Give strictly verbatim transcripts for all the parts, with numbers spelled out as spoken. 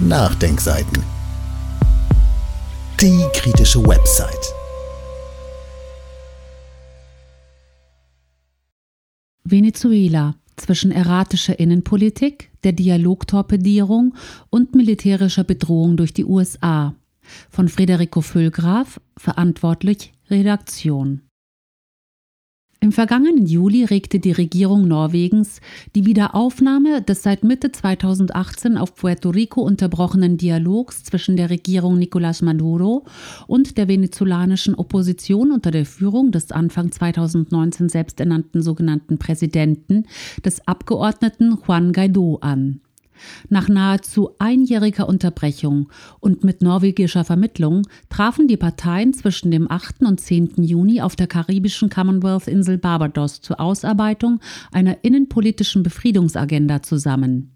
Nachdenkseiten. Die kritische Website. Venezuela. Zwischen erratischer Innenpolitik, der Dialogtorpedierung und militärischer Bedrohung durch die U S A. Von Federico Füllgraf, verantwortlich Redaktion. Im vergangenen Juli regte die Regierung Norwegens die Wiederaufnahme des seit Mitte zweitausendachtzehn auf Puerto Rico unterbrochenen Dialogs zwischen der Regierung Nicolás Maduro und der venezolanischen Opposition unter der Führung des Anfang zweitausendneunzehn selbsternannten sogenannten Präsidenten, des Abgeordneten Juan Guaidó, an. Nach nahezu einjähriger Unterbrechung und mit norwegischer Vermittlung trafen die Parteien zwischen dem achten und zehnten Juni auf der karibischen Commonwealth-Insel Barbados zur Ausarbeitung einer innenpolitischen Befriedungsagenda zusammen.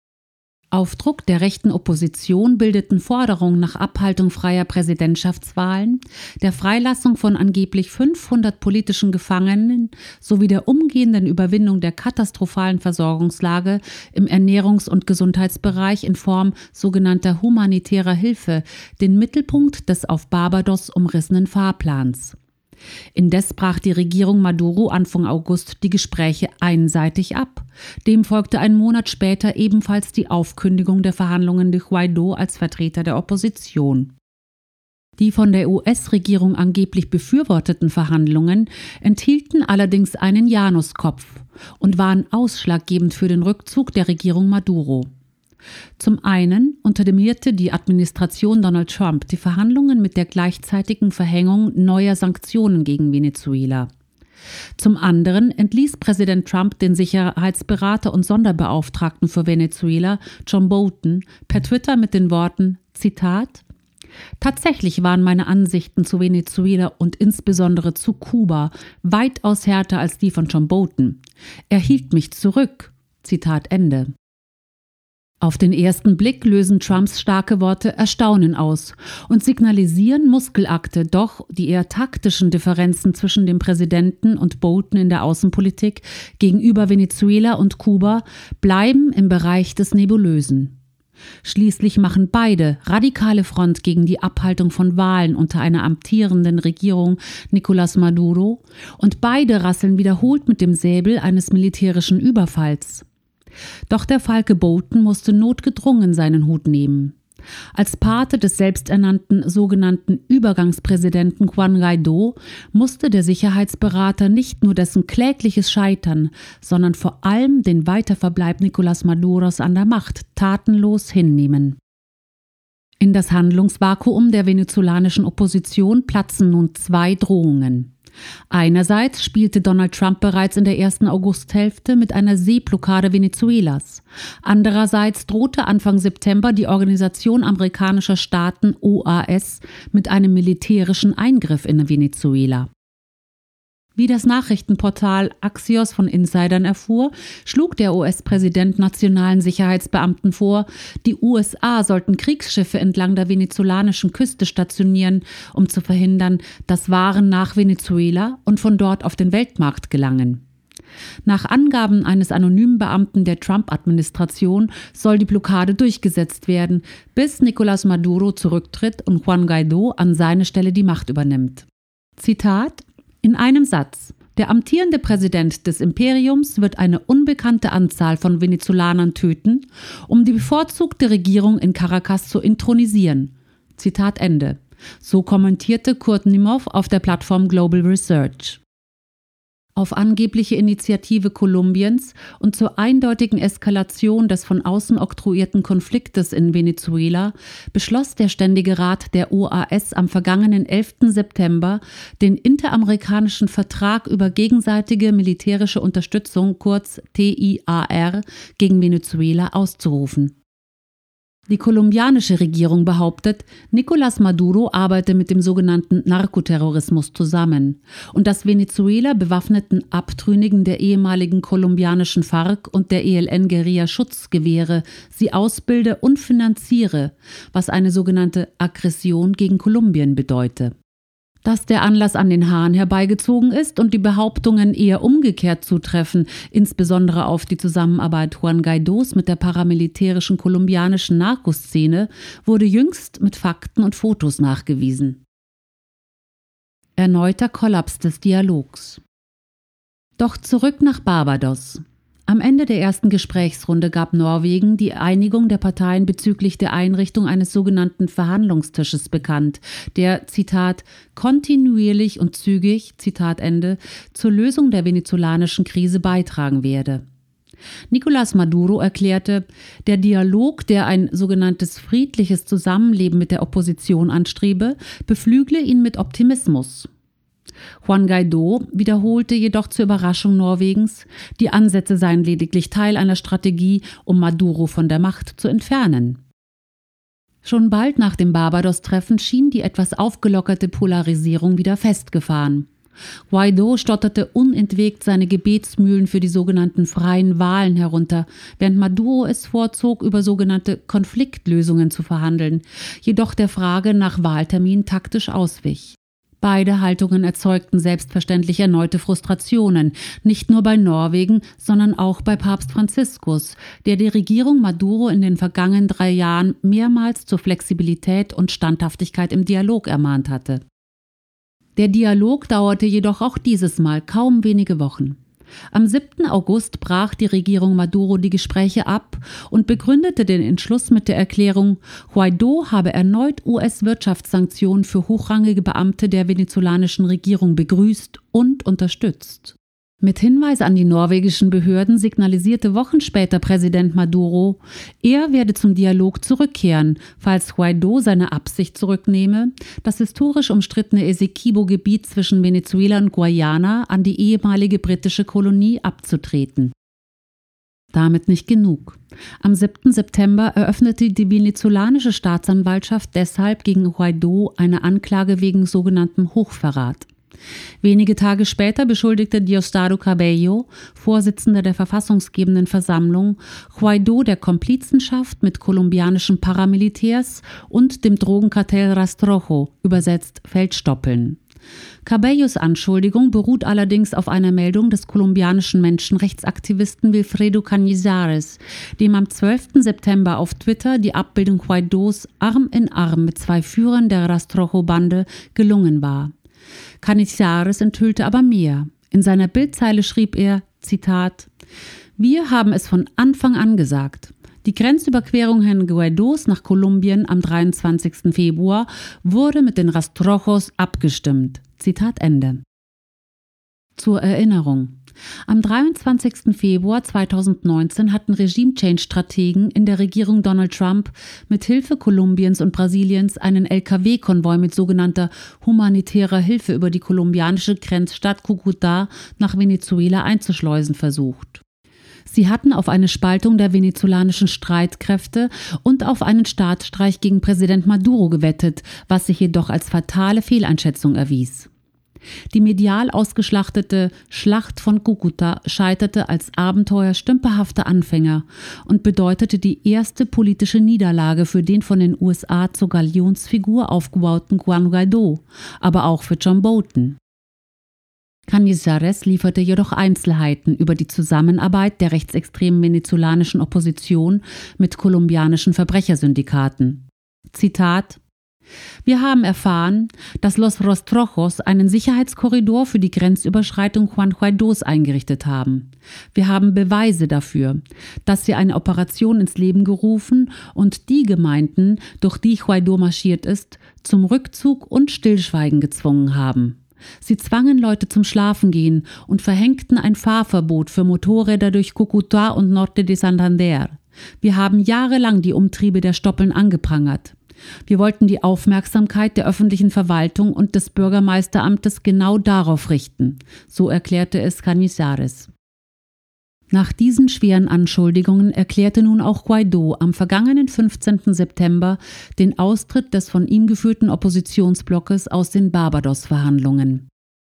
Auf Druck der rechten Opposition bildeten Forderungen nach Abhaltung freier Präsidentschaftswahlen, der Freilassung von angeblich fünfhundert politischen Gefangenen sowie der umgehenden Überwindung der katastrophalen Versorgungslage im Ernährungs- und Gesundheitsbereich in Form sogenannter humanitärer Hilfe den Mittelpunkt des auf Barbados umrissenen Fahrplans. Indes brach die Regierung Maduro Anfang August die Gespräche einseitig ab. Dem folgte ein Monat später ebenfalls die Aufkündigung der Verhandlungen durch Guaidó als Vertreter der Opposition. Die von der U S-Regierung angeblich befürworteten Verhandlungen enthielten allerdings einen Januskopf und waren ausschlaggebend für den Rückzug der Regierung Maduro. Zum einen unterminierte die Administration Donald Trump die Verhandlungen mit der gleichzeitigen Verhängung neuer Sanktionen gegen Venezuela. Zum anderen entließ Präsident Trump den Sicherheitsberater und Sonderbeauftragten für Venezuela, John Bolton, per Twitter mit den Worten, Zitat: Tatsächlich waren meine Ansichten zu Venezuela und insbesondere zu Kuba weitaus härter als die von John Bolton. Er hielt mich zurück. Zitat Ende. Auf den ersten Blick lösen Trumps starke Worte Erstaunen aus und signalisieren Muskelakte, doch die eher taktischen Differenzen zwischen dem Präsidenten und Bolton in der Außenpolitik gegenüber Venezuela und Kuba bleiben im Bereich des Nebulösen. Schließlich machen beide radikale Front gegen die Abhaltung von Wahlen unter einer amtierenden Regierung Nicolás Maduro und beide rasseln wiederholt mit dem Säbel eines militärischen Überfalls. Doch der Falke Bolton musste notgedrungen seinen Hut nehmen. Als Pate des selbsternannten sogenannten Übergangspräsidenten Juan Guaidó musste der Sicherheitsberater nicht nur dessen klägliches Scheitern, sondern vor allem den Weiterverbleib Nicolás Maduros an der Macht tatenlos hinnehmen. In das Handlungsvakuum der venezolanischen Opposition platzen nun zwei Drohungen. Einerseits spielte Donald Trump bereits in der ersten Augusthälfte mit einer Seeblockade Venezuelas. Andererseits drohte Anfang September die Organisation amerikanischer Staaten O A S mit einem militärischen Eingriff in Venezuela. Wie das Nachrichtenportal Axios von Insidern erfuhr, schlug der U S-Präsident nationalen Sicherheitsbeamten vor, die U S A sollten Kriegsschiffe entlang der venezolanischen Küste stationieren, um zu verhindern, dass Waren nach Venezuela und von dort auf den Weltmarkt gelangen. Nach Angaben eines anonymen Beamten der Trump-Administration soll die Blockade durchgesetzt werden, bis Nicolás Maduro zurücktritt und Juan Guaidó an seine Stelle die Macht übernimmt. Zitat: In einem Satz: Der amtierende Präsident des Imperiums wird eine unbekannte Anzahl von Venezolanern töten, um die bevorzugte Regierung in Caracas zu intronisieren. Zitat Ende. So kommentierte Kurt Nimov auf der Plattform Global Research. Auf angebliche Initiative Kolumbiens und zur eindeutigen Eskalation des von außen oktroyierten Konfliktes in Venezuela beschloss der Ständige Rat der O A S am vergangenen elften September, den Interamerikanischen Vertrag über gegenseitige militärische Unterstützung, kurz T I A R, gegen Venezuela auszurufen. Die kolumbianische Regierung behauptet, Nicolás Maduro arbeite mit dem sogenannten Narkoterrorismus zusammen und dass Venezuela bewaffneten Abtrünnigen der ehemaligen kolumbianischen FARC und der E L N-Guerilla Schutz gewähre, sie ausbilde und finanziere, was eine sogenannte Aggression gegen Kolumbien bedeute. Dass der Anlass an den Haaren herbeigezogen ist und die Behauptungen eher umgekehrt zutreffen, insbesondere auf die Zusammenarbeit Juan Guaidós mit der paramilitärischen kolumbianischen Narkoszene, wurde jüngst mit Fakten und Fotos nachgewiesen. Erneuter Kollaps des Dialogs. Doch zurück nach Barbados. Am Ende der ersten Gesprächsrunde gab Norwegen die Einigung der Parteien bezüglich der Einrichtung eines sogenannten Verhandlungstisches bekannt, der, Zitat, kontinuierlich und zügig, Zitat Ende, zur Lösung der venezolanischen Krise beitragen werde. Nicolás Maduro erklärte, der Dialog, der ein sogenanntes friedliches Zusammenleben mit der Opposition anstrebe, beflügle ihn mit Optimismus. Juan Guaidó wiederholte jedoch zur Überraschung Norwegens, die Ansätze seien lediglich Teil einer Strategie, um Maduro von der Macht zu entfernen. Schon bald nach dem Barbados-Treffen schien die etwas aufgelockerte Polarisierung wieder festgefahren. Guaidó stotterte unentwegt seine Gebetsmühlen für die sogenannten freien Wahlen herunter, während Maduro es vorzog, über sogenannte Konfliktlösungen zu verhandeln, jedoch der Frage nach Wahltermin taktisch auswich. Beide Haltungen erzeugten selbstverständlich erneute Frustrationen, nicht nur bei Norwegen, sondern auch bei Papst Franziskus, der die Regierung Maduro in den vergangenen drei Jahren mehrmals zur Flexibilität und Standhaftigkeit im Dialog ermahnt hatte. Der Dialog dauerte jedoch auch dieses Mal kaum wenige Wochen. Am siebten August brach die Regierung Maduro die Gespräche ab und begründete den Entschluss mit der Erklärung, Guaidó habe erneut U S-Wirtschaftssanktionen für hochrangige Beamte der venezolanischen Regierung begrüßt und unterstützt. Mit Hinweis an die norwegischen Behörden signalisierte Wochen später Präsident Maduro, er werde zum Dialog zurückkehren, falls Guaidó seine Absicht zurücknehme, das historisch umstrittene Essequibo-Gebiet zwischen Venezuela und Guayana an die ehemalige britische Kolonie abzutreten. Damit nicht genug. Am siebten September eröffnete die venezolanische Staatsanwaltschaft deshalb gegen Guaidó eine Anklage wegen sogenanntem Hochverrat. Wenige Tage später beschuldigte Diosdado Cabello, Vorsitzender der verfassungsgebenden Versammlung, Guaidó der Komplizenschaft mit kolumbianischen Paramilitärs und dem Drogenkartell Rastrojo, übersetzt Feldstoppeln. Cabellos Anschuldigung beruht allerdings auf einer Meldung des kolumbianischen Menschenrechtsaktivisten Wilfredo Cañizares, dem am zwölften September auf Twitter die Abbildung Guaidós Arm in Arm mit zwei Führern der Rastrojo-Bande gelungen war. Cañizares enthüllte aber mehr. In seiner Bildzeile schrieb er, Zitat, wir haben es von Anfang an gesagt. Die Grenzüberquerung Herrn Guaidós nach Kolumbien am dreiundzwanzigsten Februar wurde mit den Rastrojos abgestimmt. Zitat Ende. Zur Erinnerung. Am dreiundzwanzigsten Februar zweitausendneunzehn hatten Regime-Change-Strategen in der Regierung Donald Trump mit Hilfe Kolumbiens und Brasiliens einen L K W-Konvoi mit sogenannter humanitärer Hilfe über die kolumbianische Grenzstadt Cúcuta nach Venezuela einzuschleusen versucht. Sie hatten auf eine Spaltung der venezolanischen Streitkräfte und auf einen Staatsstreich gegen Präsident Maduro gewettet, was sich jedoch als fatale Fehleinschätzung erwies. Die medial ausgeschlachtete Schlacht von Cúcuta scheiterte als Abenteuer stümperhafter Anfänger und bedeutete die erste politische Niederlage für den von den U S A zur Galionsfigur aufgebauten Juan Guaidó, aber auch für John Bolton. Cañizares lieferte jedoch Einzelheiten über die Zusammenarbeit der rechtsextremen venezolanischen Opposition mit kolumbianischen Verbrechersyndikaten. Zitat: Wir haben erfahren, dass Los Rastrojos einen Sicherheitskorridor für die Grenzüberschreitung Juan Guaidós eingerichtet haben. Wir haben Beweise dafür, dass sie eine Operation ins Leben gerufen und die Gemeinden, durch die Guaidó marschiert ist, zum Rückzug und Stillschweigen gezwungen haben. Sie zwangen Leute zum Schlafengehen und verhängten ein Fahrverbot für Motorräder durch Cúcuta und Norte de Santander. Wir haben jahrelang die Umtriebe der Stoppeln angeprangert. Wir wollten die Aufmerksamkeit der öffentlichen Verwaltung und des Bürgermeisteramtes genau darauf richten, so erklärte es Cañizares. Nach diesen schweren Anschuldigungen erklärte nun auch Guaidó am vergangenen fünfzehnten September den Austritt des von ihm geführten Oppositionsblockes aus den Barbados-Verhandlungen.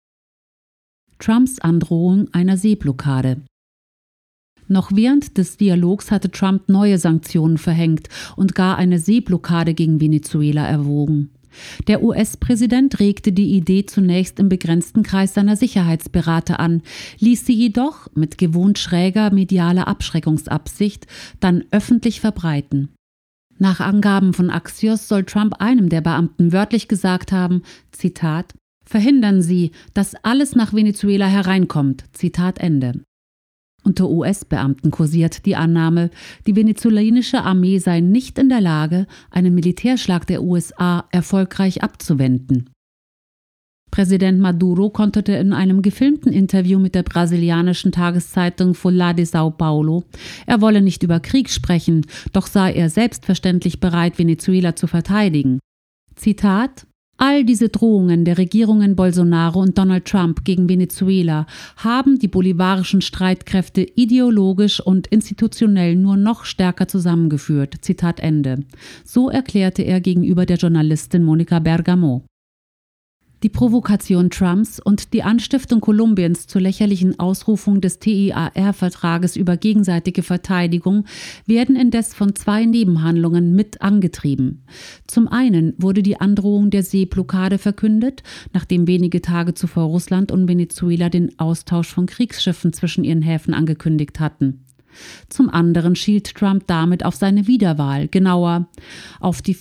Trumps Androhung einer Seeblockade. Noch während des Dialogs hatte Trump neue Sanktionen verhängt und gar eine Seeblockade gegen Venezuela erwogen. Der U S-Präsident regte die Idee zunächst im begrenzten Kreis seiner Sicherheitsberater an, ließ sie jedoch mit gewohnt schräger medialer Abschreckungsabsicht dann öffentlich verbreiten. Nach Angaben von Axios soll Trump einem der Beamten wörtlich gesagt haben, Zitat, »Verhindern Sie, dass alles nach Venezuela hereinkommt«, Zitat Ende. Unter U S-Beamten kursiert die Annahme, die venezolanische Armee sei nicht in der Lage, einen Militärschlag der U S A erfolgreich abzuwenden. Präsident Maduro konterte in einem gefilmten Interview mit der brasilianischen Tageszeitung Folha de São Paulo, er wolle nicht über Krieg sprechen, doch sei er selbstverständlich bereit, Venezuela zu verteidigen. Zitat: All diese Drohungen der Regierungen Bolsonaro und Donald Trump gegen Venezuela haben die bolivarischen Streitkräfte ideologisch und institutionell nur noch stärker zusammengeführt. Zitat Ende. So erklärte er gegenüber der Journalistin Monica Bergamo. Die Provokation Trumps und die Anstiftung Kolumbiens zur lächerlichen Ausrufung des T I A R-Vertrages über gegenseitige Verteidigung werden indes von zwei Nebenhandlungen mit angetrieben. Zum einen wurde die Androhung der Seeblockade verkündet, nachdem wenige Tage zuvor Russland und Venezuela den Austausch von Kriegsschiffen zwischen ihren Häfen angekündigt hatten. Zum anderen schielt Trump damit auf seine Wiederwahl, genauer auf die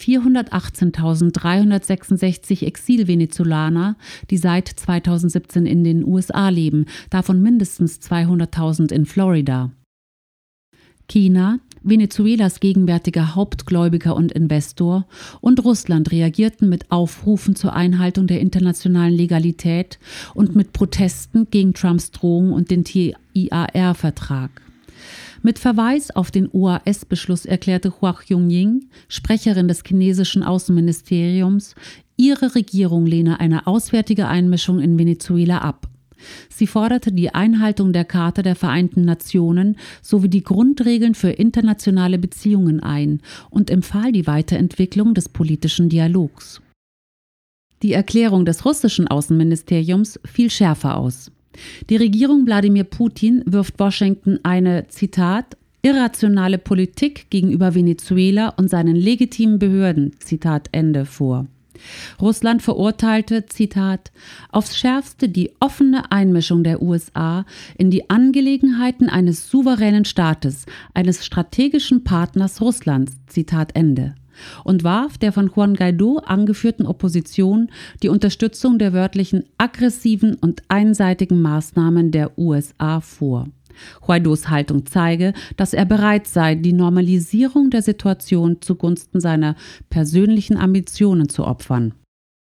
vierhundertachtzehntausenddreihundertsechsundsechzig Exil-Venezolaner, die seit zweitausendsiebzehn in den U S A leben, davon mindestens zweihunderttausend in Florida. China, Venezuelas gegenwärtiger Hauptgläubiger und Investor, und Russland reagierten mit Aufrufen zur Einhaltung der internationalen Legalität und mit Protesten gegen Trumps Drohung und den T I A R-Vertrag. Mit Verweis auf den O A S-Beschluss erklärte Hua Chunying, Sprecherin des chinesischen Außenministeriums, ihre Regierung lehne eine auswärtige Einmischung in Venezuela ab. Sie forderte die Einhaltung der Charta der Vereinten Nationen sowie die Grundregeln für internationale Beziehungen ein und empfahl die Weiterentwicklung des politischen Dialogs. Die Erklärung des russischen Außenministeriums fiel schärfer aus. Die Regierung Wladimir Putin wirft Washington eine, Zitat, irrationale Politik gegenüber Venezuela und seinen legitimen Behörden, Zitat Ende, vor. Russland verurteilte, Zitat, aufs Schärfste die offene Einmischung der U S A in die Angelegenheiten eines souveränen Staates, eines strategischen Partners Russlands, Zitat Ende, und warf der von Juan Guaidó angeführten Opposition die Unterstützung der wörtlichen aggressiven und einseitigen Maßnahmen der U S A vor. Guaidós Haltung zeige, dass er bereit sei, die Normalisierung der Situation zugunsten seiner persönlichen Ambitionen zu opfern.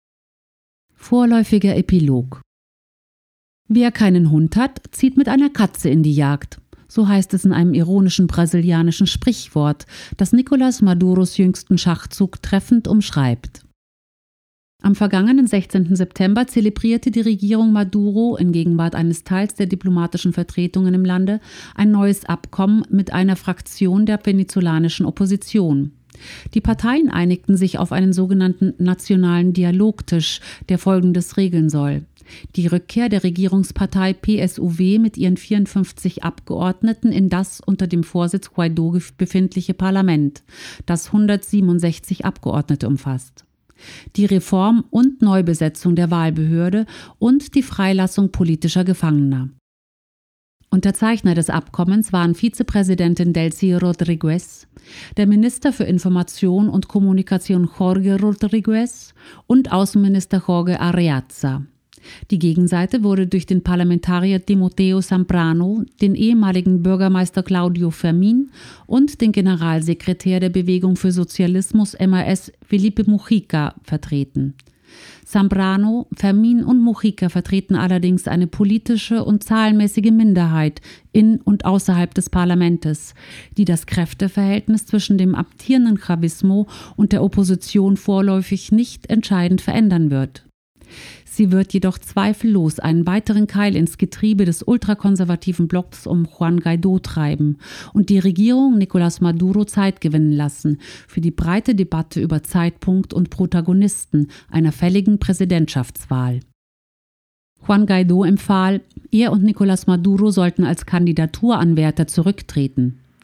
Vorläufiger Epilog: Wer keinen Hund hat, zieht mit einer Katze in die Jagd. So heißt es in einem ironischen brasilianischen Sprichwort, das Nicolás Maduros jüngsten Schachzug treffend umschreibt. Am vergangenen sechzehnten September zelebrierte die Regierung Maduro in Gegenwart eines Teils der diplomatischen Vertretungen im Lande ein neues Abkommen mit einer Fraktion der venezolanischen Opposition. Die Parteien einigten sich auf einen sogenannten nationalen Dialogtisch, der Folgendes regeln soll: Die Rückkehr der Regierungspartei P S U V mit ihren vierundfünfzig Abgeordneten in das unter dem Vorsitz Guaidó befindliche Parlament, das hundertsiebenundsechzig Abgeordnete umfasst. Die Reform und Neubesetzung der Wahlbehörde und die Freilassung politischer Gefangener. Unterzeichner des Abkommens waren Vizepräsidentin Delcy Rodriguez, der Minister für Information und Kommunikation Jorge Rodriguez und Außenminister Jorge Arreaza. Die Gegenseite wurde durch den Parlamentarier Timoteo Zambrano, den ehemaligen Bürgermeister Claudio Fermin und den Generalsekretär der Bewegung für Sozialismus M A S Felipe Mujica vertreten. Zambrano, Fermin und Mujica vertreten allerdings eine politische und zahlenmäßige Minderheit in und außerhalb des Parlamentes, die das Kräfteverhältnis zwischen dem amtierenden Chavismo und der Opposition vorläufig nicht entscheidend verändern wird. Sie wird jedoch zweifellos einen weiteren Keil ins Getriebe des ultrakonservativen Blocks um Juan Guaidó treiben und die Regierung Nicolás Maduro Zeit gewinnen lassen für die breite Debatte über Zeitpunkt und Protagonisten einer fälligen Präsidentschaftswahl. Juan Guaidó empfahl, er und Nicolás Maduro sollten als Kandidaturanwärter zurücktreten.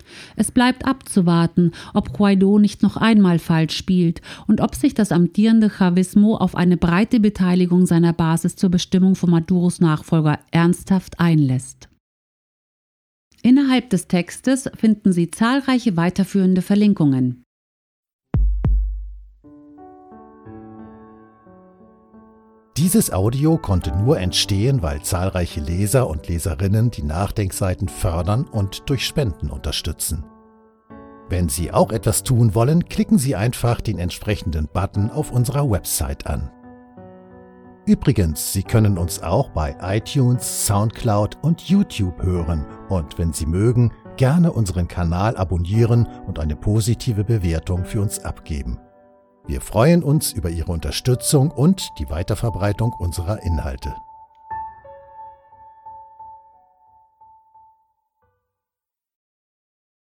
Es bleibt abzuwarten, ob Guaidó nicht noch einmal falsch spielt und ob sich das amtierende Chavismo auf eine breite Beteiligung seiner Basis zur Bestimmung von Maduros Nachfolger ernsthaft einlässt. Innerhalb des Textes finden Sie zahlreiche weiterführende Verlinkungen. Dieses Audio konnte nur entstehen, weil zahlreiche Leser und Leserinnen die Nachdenkseiten fördern und durch Spenden unterstützen. Wenn Sie auch etwas tun wollen, klicken Sie einfach den entsprechenden Button auf unserer Website an. Übrigens, Sie können uns auch bei iTunes, Soundcloud und YouTube hören und wenn Sie mögen, gerne unseren Kanal abonnieren und eine positive Bewertung für uns abgeben. Wir freuen uns über Ihre Unterstützung und die Weiterverbreitung unserer Inhalte.